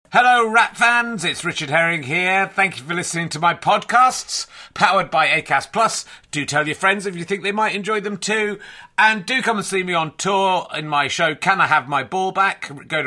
Hello, Rat fans. It's Richard Herring here. Thank you for listening to my podcasts, powered by Acast Plus. Do tell your friends if you think they might enjoy them too. And do come and see me on tour in my show, Can I Have My Ball Back? Go to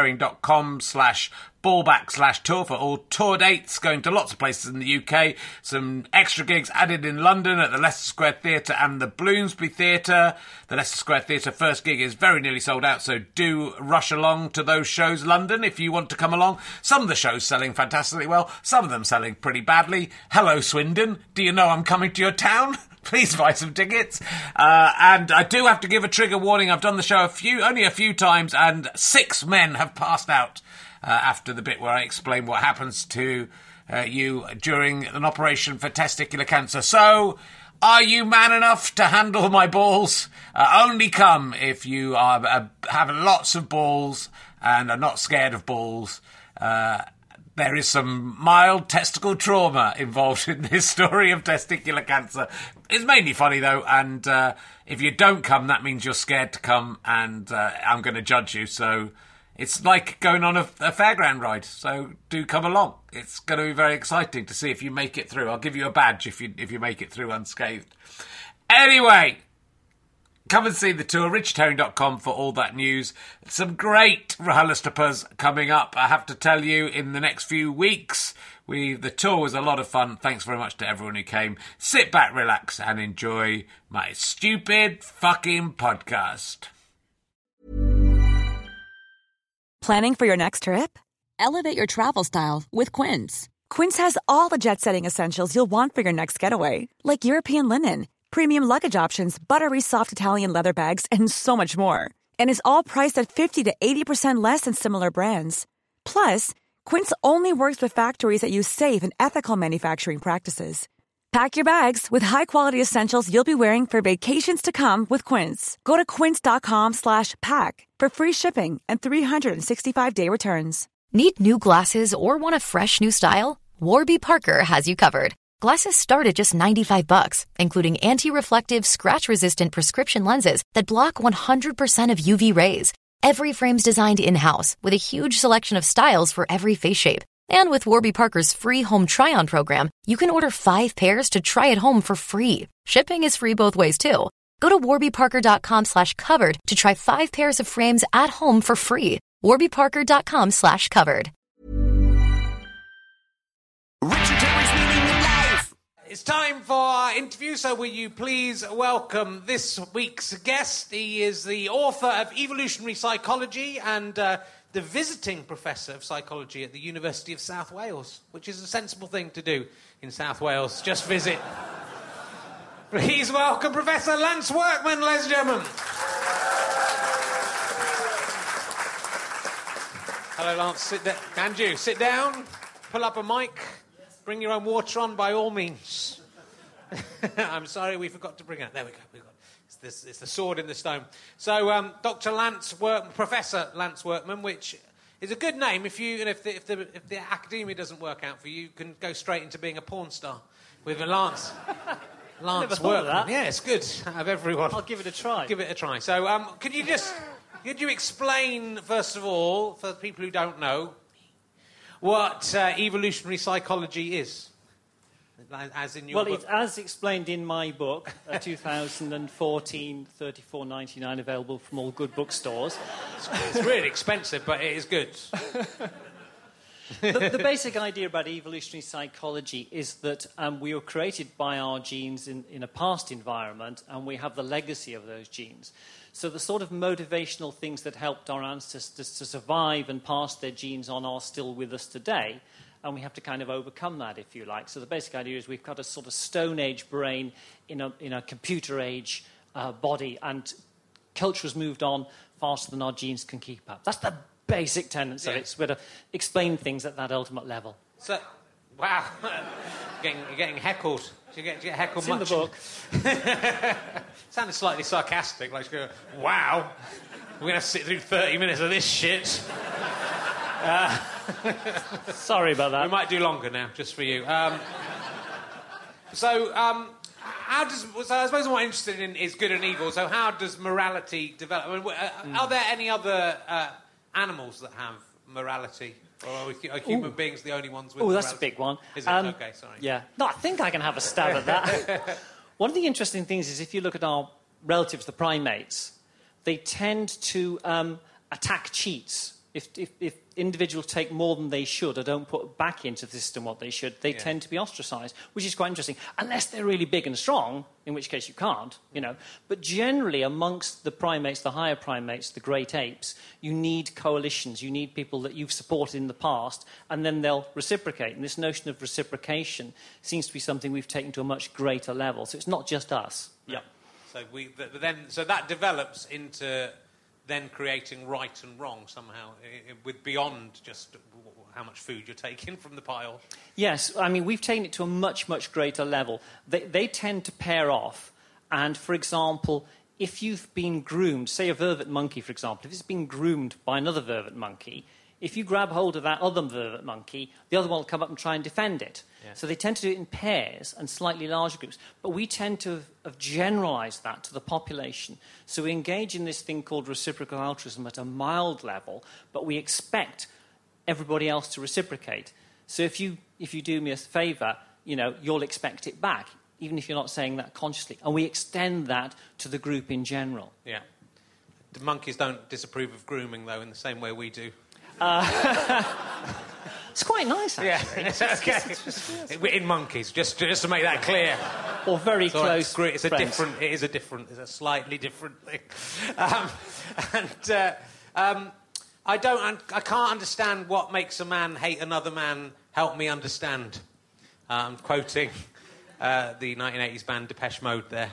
richardherring.com/ballback/tour for all tour dates, going to lots of places in the UK. Some extra gigs added in London at the Leicester Square Theatre and the Bloomsbury Theatre. The Leicester Square Theatre first gig is very nearly sold out, so do rush along to those shows, London, if you want to come along. Some of the shows selling fantastically well, some of them selling pretty badly. Hello, Swindon. Do you know I'm coming to your town? Please buy some tickets. And I do have to give a trigger warning. I've done the show only a few times, and 6 men have passed out after the bit where I explain what happens to you during an operation for testicular cancer. So, are you man enough to handle my balls? Only come if you have lots of balls and are not scared of balls. There is some mild testicle trauma involved in this story of testicular cancer. It's mainly funny, though, and if you don't come, that means you're scared to come, and I'm going to judge you. So it's like going on a fairground ride, so do come along. It's going to be very exciting to see if you make it through. I'll give you a badge if you make it through unscathed. Anyway, come and see the tour, richardherring.com for all that news. Some great RHLSTPs coming up, I have to tell you, in the next few weeks. The tour was a lot of fun. Thanks very much to everyone who came. Sit back, relax, and enjoy my stupid fucking podcast. Planning for your next trip? Elevate your travel style with Quince. Quince has all the jet-setting essentials you'll want for your next getaway, like European linen, premium luggage options, buttery soft Italian leather bags, and so much more. And is all priced at 50 to 80% less than similar brands. Plus, Quince only works with factories that use safe and ethical manufacturing practices. Pack your bags with high-quality essentials you'll be wearing for vacations to come with Quince. Go to quince.com/pack for free shipping and 365-day returns. Need new glasses or want a fresh new style? Warby Parker has you covered. Glasses start at just $95, including anti-reflective, scratch-resistant prescription lenses that block 100% of UV rays. Every frame's designed in-house with a huge selection of styles for every face shape. And with Warby Parker's free home try-on program, you can order 5 pairs to try at home for free. Shipping is free both ways, too. Go to warbyparker.com/covered to try 5 pairs of frames at home for free. warbyparker.com/covered. It's time for our interview, so will you please welcome this week's guest. He is the author of Evolutionary Psychology and the visiting professor of psychology at the University of South Wales, which is a sensible thing to do in South Wales, just visit. Please welcome Professor Lance Workman, ladies and gentlemen. Hello, Lance. Sit down. Andrew, sit down. Pull up a mic. Bring your own water on, by all means. I'm sorry, we forgot to bring it. There we go. It's the sword in the stone. So, Professor Lance Workman, which is a good name. If the academia doesn't work out for you, you can go straight into being a porn star with a Lance. Lance Workman. Yeah, it's good. Out of everyone, I'll give it a try. Give it a try. So, could you explain first of all, for the people who don't know, what evolutionary psychology is? As in your book. It's as explained in my book, 2014, $34.99, available from all good bookstores. It's really expensive, but it is good. The basic idea about evolutionary psychology is that we were created by our genes in a past environment, and we have the legacy of those genes. So the sort of motivational things that helped our ancestors to survive and pass their genes on are still with us today, and we have to kind of overcome that, if you like. So the basic idea is we've got a sort of Stone Age brain in a computer age body, and culture has moved on faster than our genes can keep up. That's the basic tendency of it. So we're to explain things at that ultimate level. So, wow, you're getting heckled. Do you get heckled it's much? In the book. Sounded slightly sarcastic, like, wow, we're going to sit through 30 minutes of this shit. Sorry about that. We might do longer now, just for you. So I suppose what I'm interested in is good and evil. So how does morality develop? I mean, are there any other animals that have morality? Or are human beings the only ones with Oh, morality? that's a big one. Is it? Okay, sorry. Yeah. No, I think I can have a stab at that. One of the interesting things is if you look at our relatives, the primates, they tend to attack cheats. If individuals take more than they should or don't put back into the system what they should, they tend to be ostracised, which is quite interesting. Unless they're really big and strong, in which case you can't, you know. But generally, amongst the primates, the higher primates, the great apes, you need coalitions. You need people that you've supported in the past, and then they'll reciprocate. And this notion of reciprocation seems to be something we've taken to a much greater level. So it's not just us. Yeah. So that develops into then creating right and wrong somehow, with beyond just how much food you're taking from the pile. Yes, I mean, we've taken it to a much, much greater level. They tend to pair off, and, for example, if you've been groomed, say a vervet monkey, for example, if it's been groomed by another vervet monkey, if you grab hold of that other vervet monkey, the other one will come up and try and defend it. Yeah. So they tend to do it in pairs and slightly larger groups. But we tend to have generalised that to the population. So we engage in this thing called reciprocal altruism at a mild level, but we expect everybody else to reciprocate. So if you do me a favour, you know, you'll expect it back, even if you're not saying that consciously. And we extend that to the group in general. Yeah. The monkeys don't disapprove of grooming, though, in the same way we do. It's quite nice, actually. Yeah, okay. In monkeys, just to make that clear. Or very close. It's a slightly different thing. I can't understand what makes a man hate another man. Help me understand. I'm quoting the 1980s band Depeche Mode there.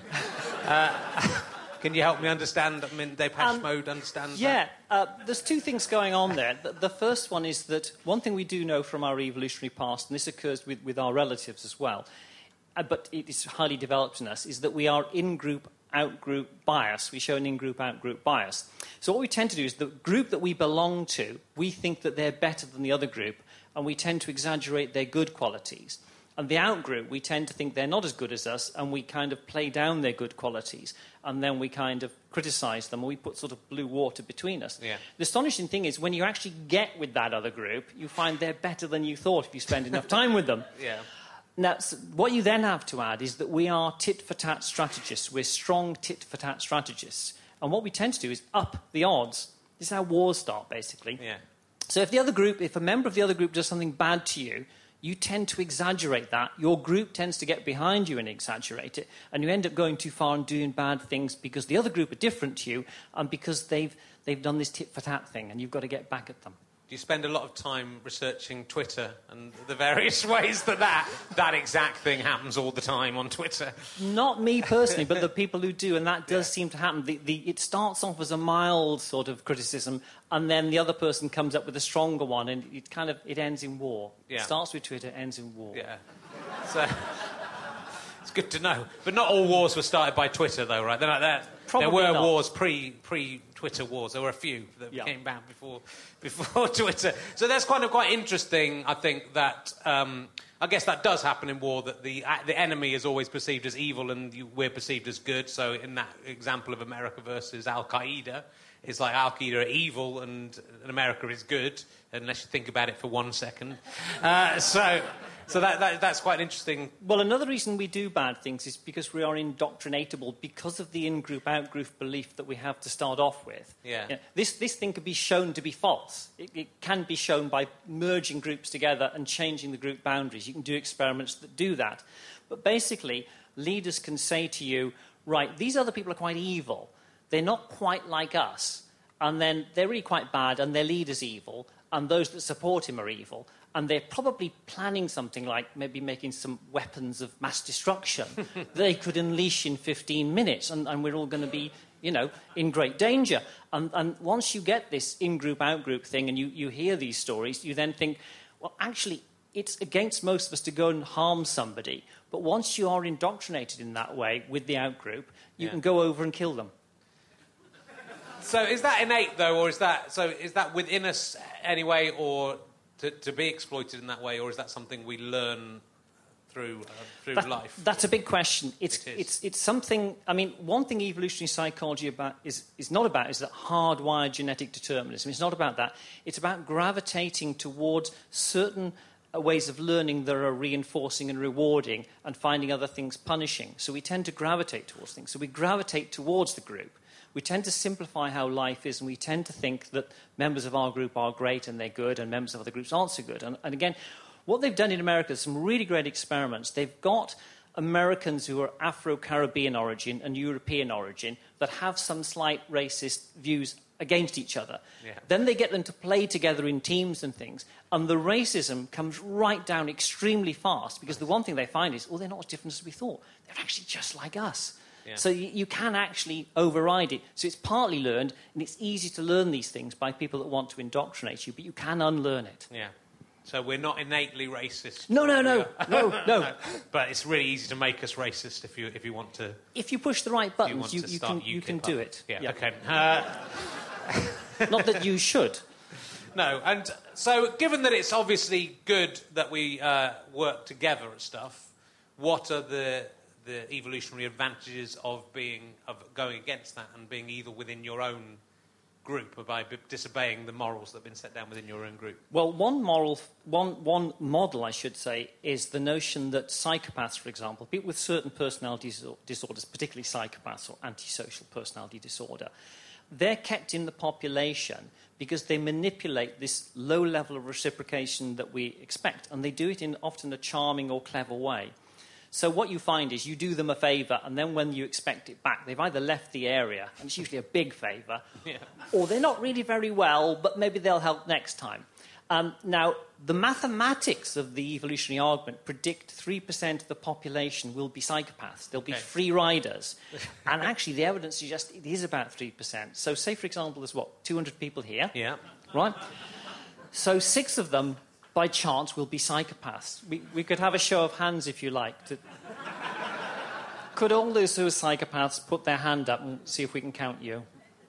Can you help me understand? I mean, Depeche Mode understand that? Yeah, there's two things going on there. The first one is that one thing we do know from our evolutionary past, and this occurs with our relatives as well, but it is highly developed in us, is that we are in-group, out-group bias. We show an in-group, out-group bias. So what we tend to do is the group that we belong to, we think that they're better than the other group, and we tend to exaggerate their good qualities. And the out-group, we tend to think they're not as good as us, and we kind of play down their good qualities, and then we kind of criticise them, or we put sort of blue water between us. Yeah. The astonishing thing is, when you actually get with that other group, you find they're better than you thought if you spend enough time with them. Yeah. Now, what you then have to add is that we are tit-for-tat strategists. We're strong tit-for-tat strategists. And what we tend to do is up the odds. This is how wars start, basically. Yeah. So if a member of the other group does something bad to you, you tend to exaggerate that. Your group tends to get behind you and exaggerate it, and you end up going too far and doing bad things because the other group are different to you and because they've done this tit-for-tat thing, and you've got to get back at them. Do you spend a lot of time researching Twitter and the various ways that exact thing happens all the time on Twitter? Not me personally, but the people who do, and that does seem to happen. It starts off as a mild sort of criticism, and then the other person comes up with a stronger one, and it ends in war. Yeah. It starts with Twitter, ends in war. Yeah. So it's good to know. But not all wars were started by Twitter, though, right? They're not that. There were not. Wars pre-Twitter wars. There were a few that came back before Twitter. So that's quite interesting. I think that I guess that does happen in war. That the enemy is always perceived as evil, and we're perceived as good. So in that example of America versus Al Qaeda, it's like Al Qaeda are evil and America is good, unless you think about it for 1 second. So that's quite interesting. Well, another reason we do bad things is because we are indoctrinatable because of the in-group, out-group belief that we have to start off with. Yeah. This thing can be shown to be false. It can be shown by merging groups together and changing the group boundaries. You can do experiments that do that. But basically, leaders can say to you, right, these other people are quite evil. They're not quite like us. And then they're really quite bad, and their leader's evil, and those that support him are evil. And they're probably planning something like maybe making some weapons of mass destruction they could unleash in 15 minutes, and we're all going to be, in great danger. And once you get this in-group, out-group thing, and you hear these stories, you then think, well, actually, it's against most of us to go and harm somebody. But once you are indoctrinated in that way with the out-group, you can go over and kill them. So is that innate, though, or is that within us anyway, or to be exploited in that way, or is that something we learn through life? That's a big question. It's something. I mean, one thing evolutionary psychology is not about is that hardwired genetic determinism. It's not about that. It's about gravitating towards certain ways of learning that are reinforcing and rewarding, and finding other things punishing. So we tend to gravitate towards things. So we gravitate towards the group. We tend to simplify how life is, and we tend to think that members of our group are great and they're good, and members of other groups aren't so good. And again, what they've done in America is some really great experiments. They've got Americans who are Afro-Caribbean origin and European origin that have some slight racist views against each other. Yeah. Then they get them to play together in teams and things, and the racism comes right down extremely fast, because the one thing they find is, they're not as different as we thought. They're actually just like us. Yeah. So you can actually override it. So it's partly learned, and it's easy to learn these things by people that want to indoctrinate you, but you can unlearn it. Yeah. So we're not innately racist. No. But it's really easy to make us racist if you want to. If you push the right buttons, you can do it. Yeah. Okay. Not that you should. No. And so, given that it's obviously good that we work together at stuff, what are the evolutionary advantages of going against that and being either within your own group or by disobeying the morals that have been set down within your own group? Well, one model, I should say, is the notion that psychopaths, for example, people with certain personality disorders, particularly psychopaths or antisocial personality disorder, they're kept in the population because they manipulate this low level of reciprocation that we expect, and they do it in often a charming or clever way. So what you find is you do them a favour, and then when you expect it back, they've either left the area, and it's usually a big favour, or they're not really very well, but maybe they'll help next time. Now, the mathematics of the evolutionary argument predict 3% of the population will be psychopaths. They'll be free riders. And actually, the evidence suggests it is about 3%. So say, for example, there's 200 people here? Yeah. Right? So 6 of them, by chance, will be psychopaths. We could have a show of hands, if you like. Could all those who are psychopaths put their hand up and see if we can count you?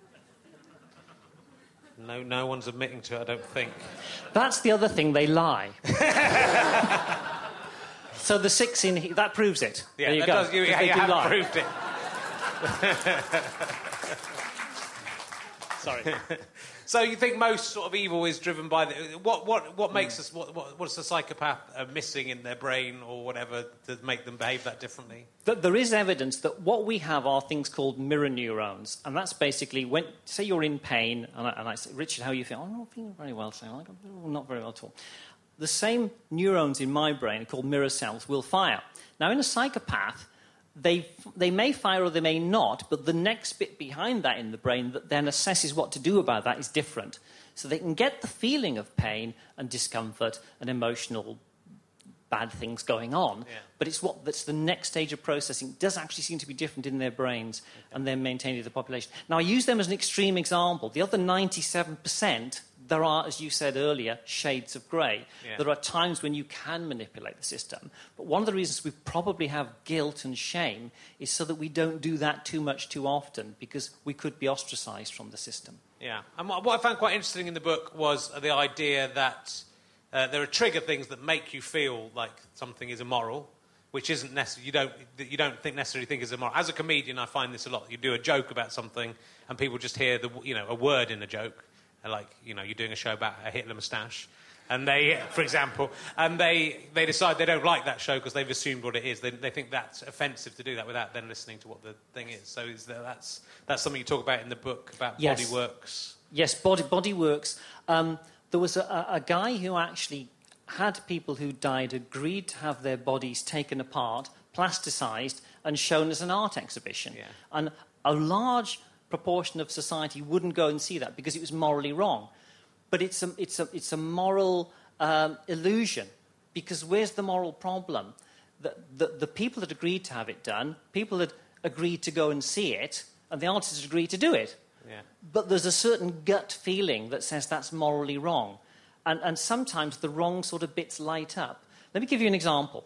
No one's admitting to it, I don't think. That's the other thing, they lie. So the 6 in here, that proves it. Yeah, there you that go. Does, you have lie. proved it. Sorry. So you think most sort of evil is driven by what makes us what's the psychopath missing in their brain or whatever to make them behave that differently? There is evidence that what we have are things called mirror neurons, and that's basically when, say, you're in pain, and I say, Richard, how are you feeling? I'm not feeling very well, so I'm not very well at all. The same neurons in my brain, called mirror cells, will fire. Now, in a psychopath, they may fire or they may not, but the next bit behind that in the brain that then assesses what to do about that is different. So they can get the feeling of pain and discomfort and emotional bad things going on, but that's the next stage of processing. It does actually seem to be different in their brains, and then maintaining the population. Now, I use them as an extreme example. The other 97%, there are, as you said earlier, shades of grey. Yeah. There are times when you can manipulate the system. But one of the reasons we probably have guilt and shame is so that we don't do that too much too often, because we could be ostracised from the system. Yeah. And what I found quite interesting in the book was the idea that there are trigger things that make you feel like something is immoral, which isn't necessarily, you don't necessarily think is immoral. As a comedian, I find this a lot. You do a joke about something, and people just hear a word in a joke. Like, you're doing a show about a Hitler moustache, and they, for example, and they decide they don't like that show because they've assumed what it is. They think that's offensive to do that without then listening to what the thing is. So that's something you talk about in the book about Yes. Body Works. Yes, Body Works. There was a guy who actually had people who died agreed to have their bodies taken apart, plasticised, and shown as an art exhibition. Yeah. And a large proportion of society wouldn't go and see that because it was morally wrong. But it's a moral illusion, because where's the moral problem? The people that agreed to have it done, people that agreed to go and see it, and the artists agreed to do it. Yeah. But there's a certain gut feeling that says that's morally wrong. And sometimes the wrong sort of bits light up. Let me give you an example.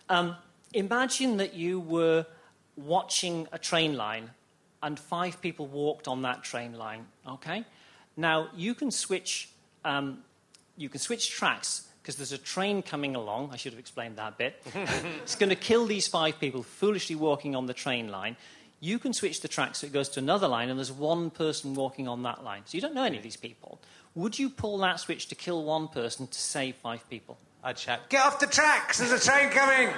Imagine that you were watching a train line and 5 people walked on that train line, okay? Now, you can switch tracks because there's a train coming along. I should have explained that bit. It's going to kill these 5 people foolishly walking on the train line. You can switch the track so it goes to another line, and there's one person walking on that line. So you don't know any of these people. Would you pull that switch to kill one person to save 5 people? I'd shout, "Get off the tracks! There's a train coming!"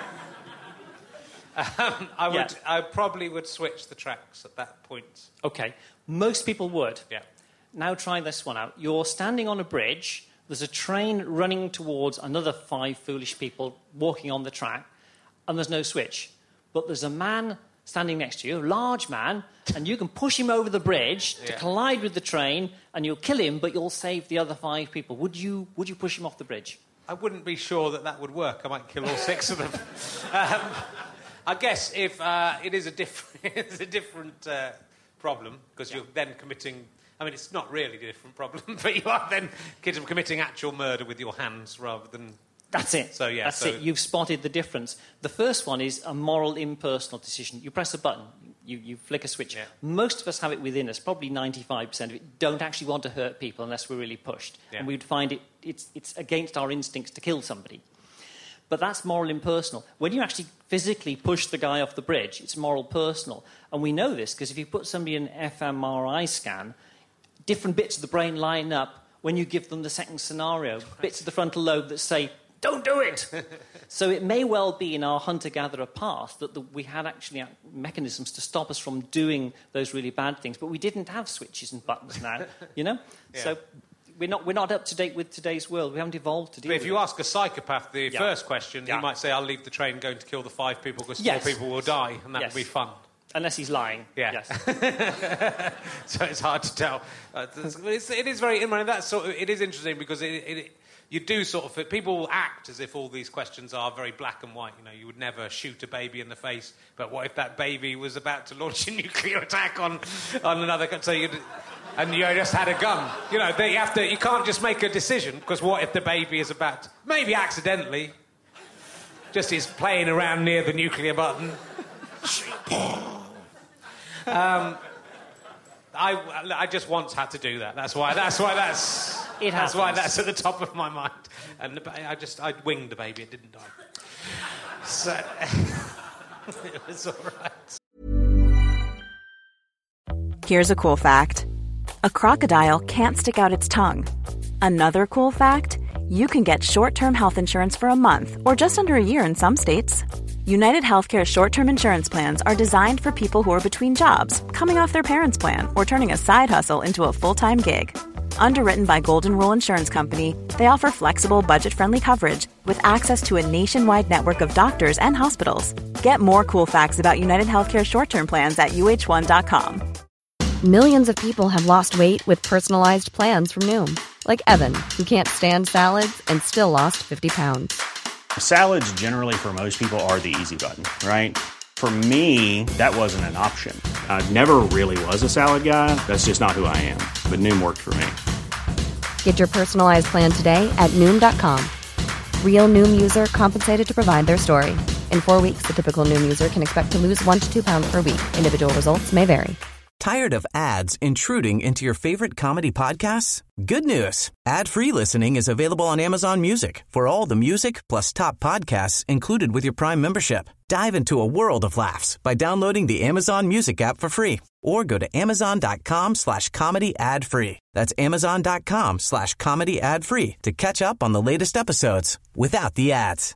I probably would switch the tracks at that point. OK. Most people would. Yeah. Now try this one out. You're standing on a bridge. There's a train running towards another 5 foolish people walking on the track, and there's no switch. But there's a man standing next to you, a large man, and you can push him over the bridge to collide with the train, and you'll kill him, but you'll save the other 5 people. Would you push him off the bridge? I wouldn't be sure that would work. I might kill all 6 of them. I guess if it is a different problem, because you're then committing... I mean, it's not really a different problem, but you are then committing actual murder with your hands rather than... That's it. That's it. You've spotted the difference. The first one is a moral, impersonal decision. You press a button, you flick a switch. Yeah. Most of us have it within us, probably 95% of it, don't actually want to hurt people unless we're really pushed. Yeah. And we'd find it's against our instincts to kill somebody. But that's moral, impersonal. When you actually physically push the guy off the bridge, it's moral, personal. And we know this because if you put somebody in an fMRI scan, different bits of the brain line up when you give them the second scenario. Bits of the frontal lobe that say, "Don't do it!" So it may well be in our hunter-gatherer past that we had actually mechanisms to stop us from doing those really bad things, but we didn't have switches and buttons now, you know? Yeah. So we're not up to date with today's world. We haven't evolved to deal with it. If you ask a psychopath the first question, he might say, "I'll leave the train going to kill the 5 people because 4 people will die," and that would be fun. Unless he's lying. Yeah. Yes. So it's hard to tell. It is very... it is interesting because you do sort of... People act as if all these questions are very black and white. You know, you would never shoot a baby in the face, but what if that baby was about to launch a nuclear attack on another... and you just had a gun. You know, you can't just make a decision, because what if the baby is about... Maybe accidentally. Just is playing around near the nuclear button. I just once had to do that. That's why that's at the top of my mind. And I winged the baby. It didn't die. So it was all right. Here's a cool fact: a crocodile can't stick out its tongue. Another cool fact: you can get short-term health insurance for a month or just under a year in some states. United Healthcare short-term insurance plans are designed for people who are between jobs, coming off their parents' plan, or turning a side hustle into a full-time gig. Underwritten by Golden Rule Insurance Company, they offer flexible, budget-friendly coverage with access to a nationwide network of doctors and hospitals. Get more cool facts about United Healthcare short-term plans at uh1.com. Millions of people have lost weight with personalized plans from Noom. Like Evan, who can't stand salads and still lost 50 pounds. Salads generally for most people are the easy button, right? For me, that wasn't an option. I never really was a salad guy. That's just not who I am. But Noom worked for me. Get your personalized plan today at Noom.com. Real Noom user compensated to provide their story. In 4 weeks, the typical Noom user can expect to lose 1 to 2 pounds per week. Individual results may vary. Tired of ads intruding into your favorite comedy podcasts? Good news. Ad-free listening is available on Amazon Music for all the music plus top podcasts included with your Prime membership. Dive into a world of laughs by downloading the Amazon Music app for free or go to amazon.com/comedy ad-free. That's amazon.com/comedy ad-free to catch up on the latest episodes without the ads.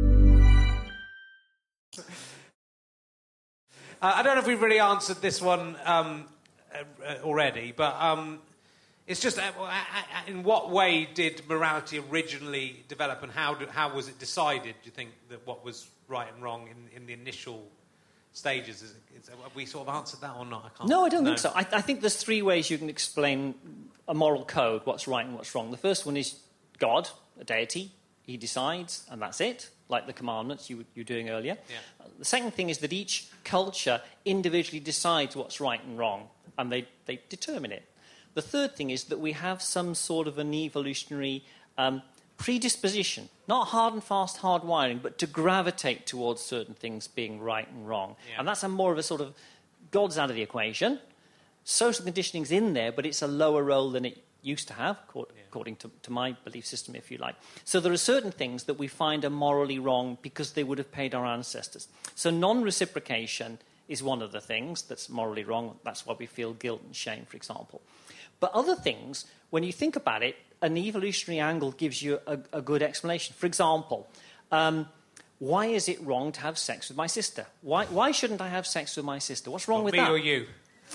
I don't know if we've really answered this one already, but it's just in what way did morality originally develop, and how was it decided, do you think, that what was right and wrong in the initial stages? Have we sort of answered that or not? No, I don't think so. I think there's 3 ways you can explain a moral code, what's right and what's wrong. The first one is God, a deity. He decides, and that's it, like the commandments you were doing earlier. Yeah. The second thing is that each culture individually decides what's right and wrong, and they determine it. The third thing is that we have some sort of an evolutionary predisposition, not hard and fast hardwiring, but to gravitate towards certain things being right and wrong. Yeah. And that's more of a sort of God's out of the equation. Social conditioning's in there, but it's a lower role than it used to have, according to my belief system, if you like. So there are certain things that we find are morally wrong because they would have paid our ancestors. So non-reciprocation is one of the things that's morally wrong. That's why we feel guilt and shame, for example. But other things, when you think about it, an evolutionary angle gives you a good explanation. For example, why is it wrong to have sex with my sister? Why shouldn't I have sex with my sister? What's wrong with that? Me or you?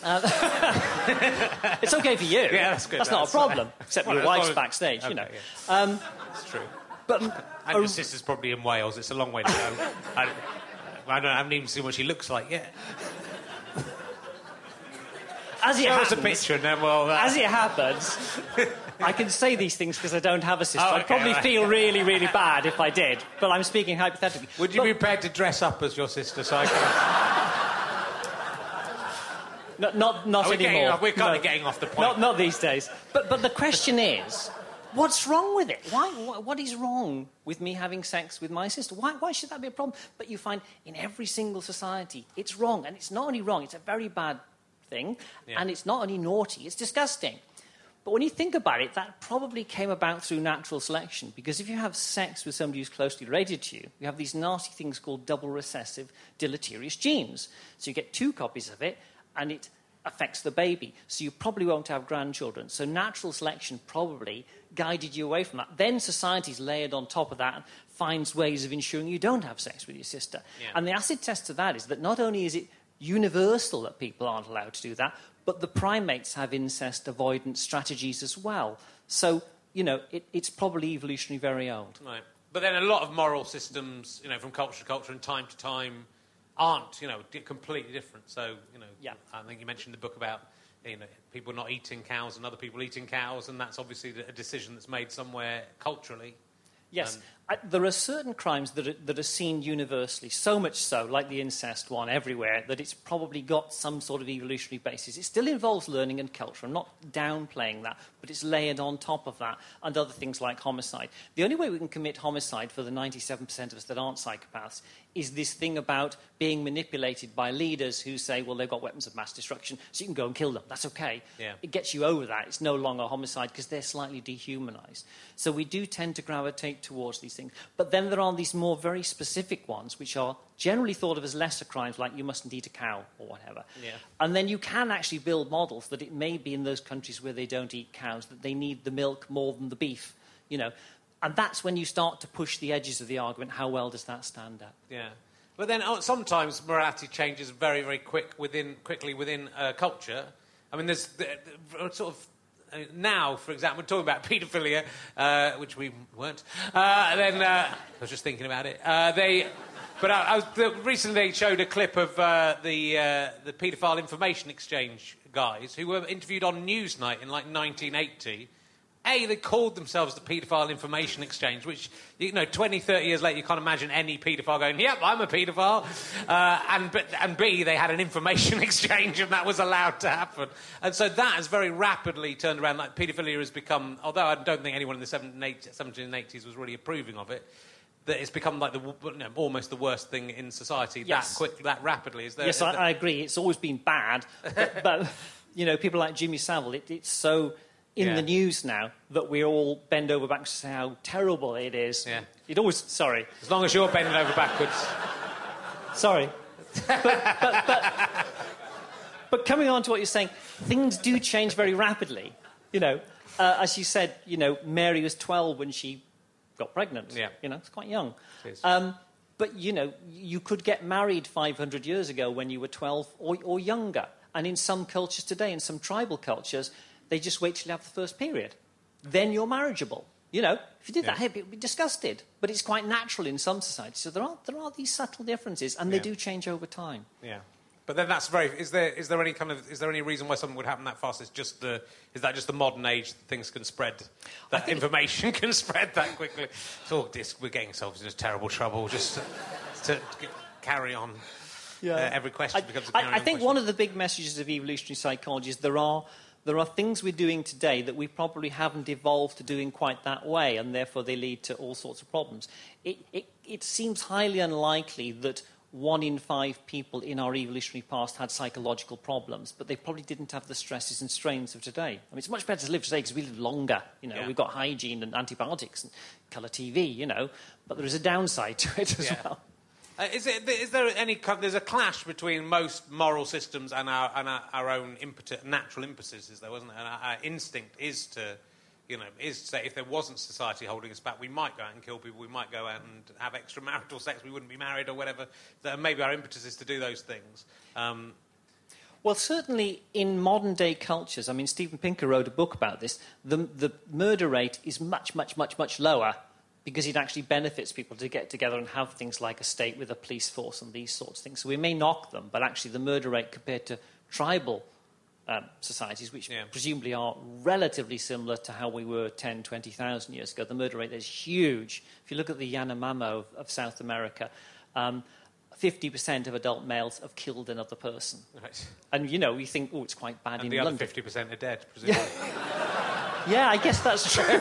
It's okay for you. Yeah, that's good. That's not a problem, except your wife's backstage, you know. Yeah. That's true. But and your sister's probably in Wales. It's a long way to go. I haven't even seen what she looks like yet. As it happens, a picture and then as it happens, I can say these things because I don't have a sister. I'd probably feel really, really bad if I did, but I'm speaking hypothetically. Would you be prepared to dress up as your sister so I can... Not anymore. We're kind of getting off the point. Not these days. But the question is, what's wrong with it? What is wrong with me having sex with my sister? Why should that be a problem? But you find in every single society, it's wrong. And it's not only wrong, it's a very bad thing. Yeah. And it's not only naughty, it's disgusting. But when you think about it, that probably came about through natural selection. Because if you have sex with somebody who's closely related to you, you have these nasty things called double recessive deleterious genes. So you get 2 copies of it, and it affects the baby. So you probably won't have grandchildren. So natural selection probably guided you away from that. Then society's layered on top of that and finds ways of ensuring you don't have sex with your sister. Yeah. And the acid test to that is that not only is it universal that people aren't allowed to do that, but the primates have incest avoidance strategies as well. So, you know, it's probably evolutionarily very old. Right. But then a lot of moral systems, you know, from culture to culture and time to time aren't, you know, completely different. So, you know, yeah. I think you mentioned the book about, you know, people not eating cows and other people eating cows, and that's obviously a decision that's made somewhere culturally. Yes, there are certain crimes that are seen universally, so much so, like the incest one everywhere, that it's probably got some sort of evolutionary basis. It still involves learning and culture. I'm not downplaying that, but it's layered on top of that, and other things like homicide. The only way we can commit homicide for the 97% of us that aren't psychopaths is this thing about being manipulated by leaders who say, well, they've got weapons of mass destruction, so you can go and kill them. That's okay. Yeah. It gets you over that. It's no longer homicide because they're slightly dehumanized. So we do tend to gravitate towards these things. But then there are these more very specific ones, which are generally thought of as lesser crimes, like you mustn't eat a cow or whatever. Yeah. And then you can actually build models that it may be in those countries where they don't eat cows, that they need the milk more than the beef, you know. And that's when you start to push the edges of the argument. How well does that stand up? Yeah. But then sometimes morality changes very, very quickly within culture. I mean, there's sort of... now, for example, we're talking about paedophilia, which we weren't. I was just thinking about it. Recently they showed a clip of the paedophile information exchange guys who were interviewed on Newsnight in like 1980. They called themselves the Paedophile Information Exchange, which, you know, 20, 30 years later, you can't imagine any paedophile going, yep, I'm a paedophile. And B, they had an information exchange, and that was allowed to happen. And so that has very rapidly turned around. Like, paedophilia has become, although I don't think anyone in the 1780s was really approving of it, that it's become like almost the worst thing in society. Yes. That rapidly. Yes, I agree. It's always been bad. but you know, people like Jimmy Savile, it's so... in the news now that we all bend over backwards to say how terrible it is. Yeah. Sorry. As long as you're bending over backwards. Sorry. But coming on to what you're saying, things do change very rapidly. You know, as you said, you know, Mary was 12 when she got pregnant. Yeah. You know, it's quite young. It is. But, you know, you could get married 500 years ago when you were 12 or younger. And in some cultures today, in some tribal cultures... they just wait till you have the first period. Then you're marriageable. You know, if you did that, people would be disgusted. But it's quite natural in some societies. So there are these subtle differences, and they do change over time. Yeah. But then that's very... Is there any reason why something would happen that fast? Is that just the modern age that things can spread? That information can spread that quickly? We're getting ourselves into terrible trouble just to carry on. Yeah. Every question becomes a carry-on I think question. One of the big messages of evolutionary psychology is there are things we're doing today that we probably haven't evolved to doing quite that way, and therefore they lead to all sorts of problems. It seems highly unlikely that 1 in 5 people in our evolutionary past had psychological problems, but they probably didn't have the stresses and strains of today. I mean, it's much better to live today because we live longer. We've got hygiene and antibiotics and colour TV, but there is a downside to it as well. Is there any... There's a clash between most moral systems and our own natural impetuses, though, isn't there? And our instinct is to... is to say if there wasn't society holding us back, we might go out and kill people, we might go out and have extramarital sex, we wouldn't be married or whatever. Maybe our impetus is to do those things. Well, certainly in modern-day cultures, I mean, Steven Pinker wrote a book about this, the murder rate is much, much, much, much lower because it actually benefits people to get together and have things like a state with a police force and these sorts of things. So we may knock them, but actually the murder rate compared to tribal societies, which presumably are relatively similar to how we were 10, 20,000 years ago. The murder rate is huge. If you look at the Yanomamo of South America, 50% of adult males have killed another person. Right. And, you think, it's quite bad in London. And the other 50% are dead, presumably. Yeah, I guess that's true.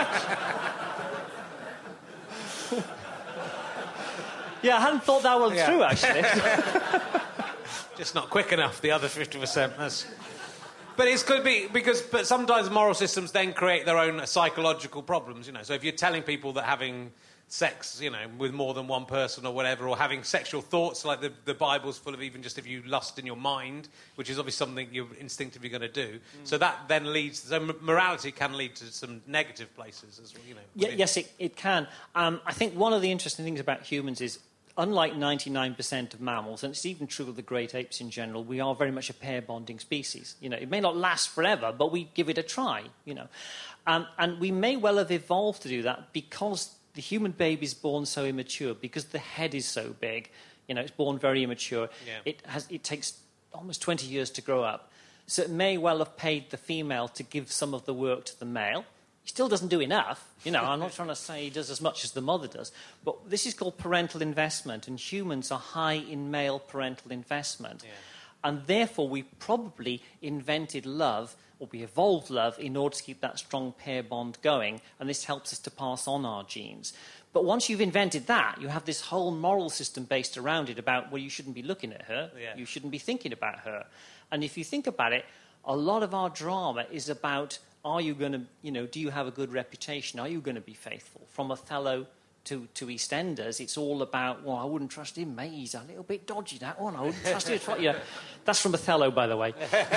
Yeah, I hadn't thought that one through, actually. Just not quick enough, the other 50%. But it's could be but sometimes moral systems then create their own psychological problems, So if you're telling people that having sex, with more than one person or whatever, or having sexual thoughts, like the Bible's full of even just if you lust in your mind, which is obviously something you're instinctively going to do. So that then leads... So morality can lead to some negative places as well, Yes, it can. I think one of the interesting things about humans is, unlike 99% of mammals, and it's even true of the great apes in general, we are very much a pair-bonding species. It may not last forever, but we give it a try, And we may well have evolved to do that because the human baby is born so immature, because the head is so big. It's born very immature. Yeah. It takes almost 20 years to grow up. So it may well have paid the female to give some of the work to the male. He still doesn't do enough. I'm not trying to say he does as much as the mother does. But this is called parental investment, and humans are high in male parental investment. Yeah. And therefore, we probably invented love, or we evolved love, in order to keep that strong pair bond going. And this helps us to pass on our genes. But once you've invented that, you have this whole moral system based around it about, well, you shouldn't be looking at her. Yeah. You shouldn't be thinking about her. And if you think about it, a lot of our drama is about... Are you going to, do you have a good reputation? Are you going to be faithful? From Othello to EastEnders, it's all about, well, I wouldn't trust him, mate. He's a little bit dodgy, that one. I wouldn't trust him. That's from Othello, by the way.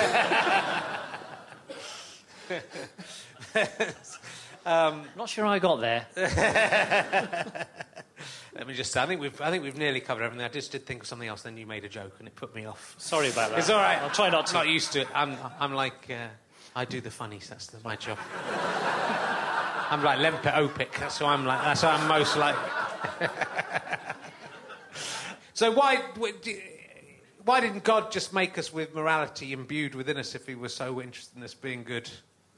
Not sure I got there. Let me just say, I think we've nearly covered everything. I just did think of something else, then you made a joke, and it put me off. Sorry about that. It's all right. I'll try not to. I'm not used to it. I'm like... I do the funnies. That's my job. I'm like Lemper Opic. That's what I'm like. That's what I'm most like. So why didn't God just make us with morality imbued within us if He was so interested in us being good?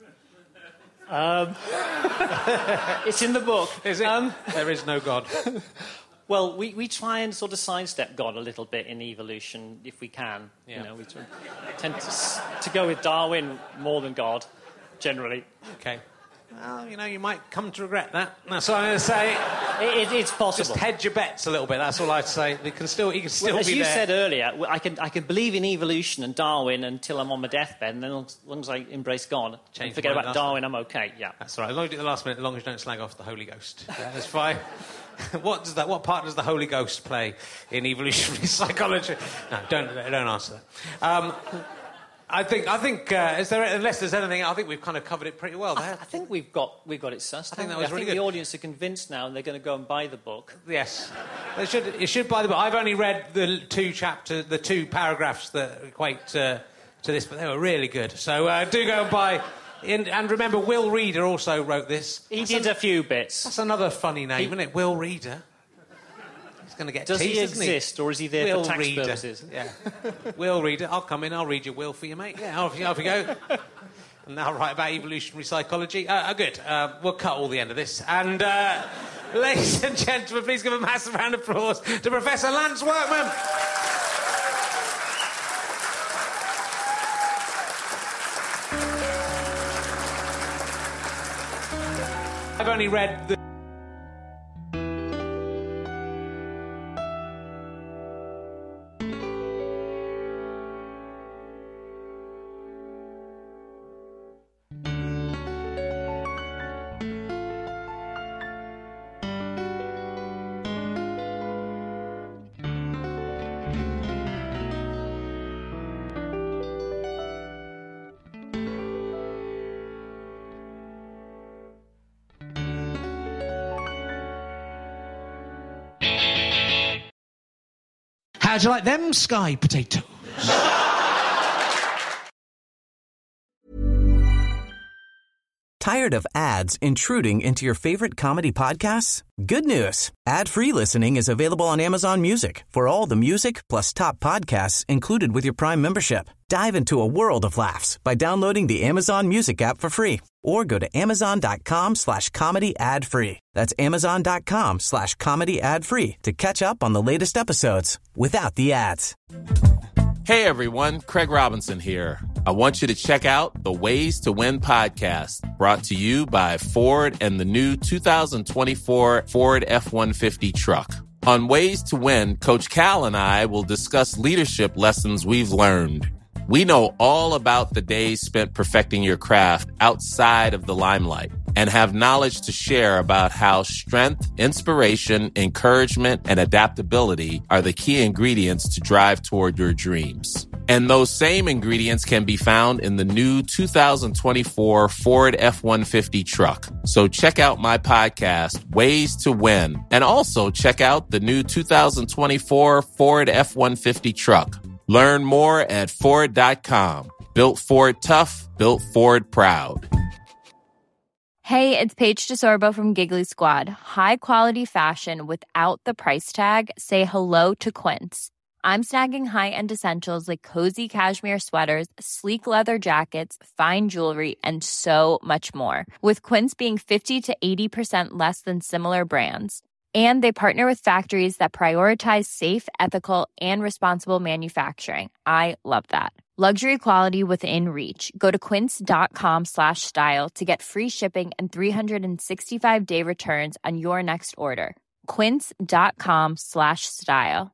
It's in the book. Is it? There is no God. Well, we try and sort of sidestep God a little bit in evolution if we can. Yeah. We tend to go with Darwin more than God, generally. Okay. Well, you might come to regret that. That's what I'm going to say. It's possible. Just hedge your bets a little bit. That's all I'd say. He can still be there. As you said earlier, I can believe in evolution and Darwin until I'm on my deathbed, and then as long as I embrace God and forget about Darwin, I'm okay. Yeah. That's all right. As long as you do it the last minute, as long as you don't slag off the Holy Ghost. Yeah, that's fine. What part does the Holy Ghost play in evolutionary psychology? No, don't answer that. I think unless there's anything, I think we've kind of covered it pretty well there. I think we've got it sussed. I think that was really good. The audience are convinced now, and they're going to go and buy the book. Yes, you should buy the book. I've only read the two paragraphs that equate to this, but they were really good. So do go and buy. And remember, Will Reader also wrote this. He did a few bits. That's another funny name, isn't it? Will Reader. He's going to get teased, Does he exist, or is he there for tax purposes? Yeah. Will Reader. I'll come in, I'll read your will for you, mate. Yeah, off you go. And I'll write about evolutionary psychology. Good. We'll cut all the end of this. And, ladies and gentlemen, please give a massive round of applause to Professor Lance Workman. I've only read the... How do you like them Sky potatoes? Tired of ads intruding into your favorite comedy podcasts? Good news. Ad-free listening is available on Amazon Music for all the music plus top podcasts included with your Prime membership. Dive into a world of laughs by downloading the Amazon Music app for free or go to amazon.com/comedy ad-free. That's amazon.com/comedy ad-free to catch up on the latest episodes without the ads. Hey everyone, Craig Robinson here. I want you to check out the Ways to Win podcast, brought to you by Ford and the new 2024 Ford F-150 truck. On Ways to Win, Coach Cal and I will discuss leadership lessons we've learned. We know all about the days spent perfecting your craft outside of the limelight and have knowledge to share about how strength, inspiration, encouragement, and adaptability are the key ingredients to drive toward your dreams. And those same ingredients can be found in the new 2024 Ford F-150 truck. So check out my podcast, Ways to Win, and also check out the new 2024 Ford F-150 truck. Learn more at Ford.com. Built Ford tough, built Ford proud. Hey, it's Paige DeSorbo from Giggly Squad. High quality fashion without the price tag. Say hello to Quince. I'm snagging high-end essentials like cozy cashmere sweaters, sleek leather jackets, fine jewelry, and so much more. With Quince being 50 to 80% less than similar brands. And they partner with factories that prioritize safe, ethical, and responsible manufacturing. I love that. Luxury quality within reach. Go to quince.com/style to get free shipping and 365-day returns on your next order. Quince.com/style.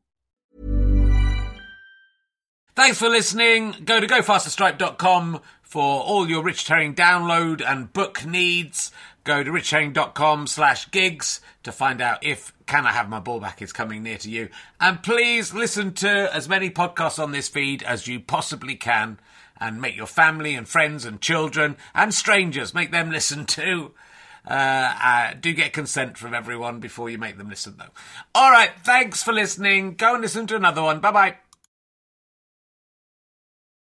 Thanks for listening. Go to gofasterstripe.com for all your Rich Herring download and book needs. Go to richherring.com/gigs to find out if Can I Have My Ball Back is coming near to you. And please listen to as many podcasts on this feed as you possibly can and make your family and friends and children and strangers, make them listen too. Do get consent from everyone before you make them listen, though. All right, thanks for listening. Go and listen to another one. Bye-bye.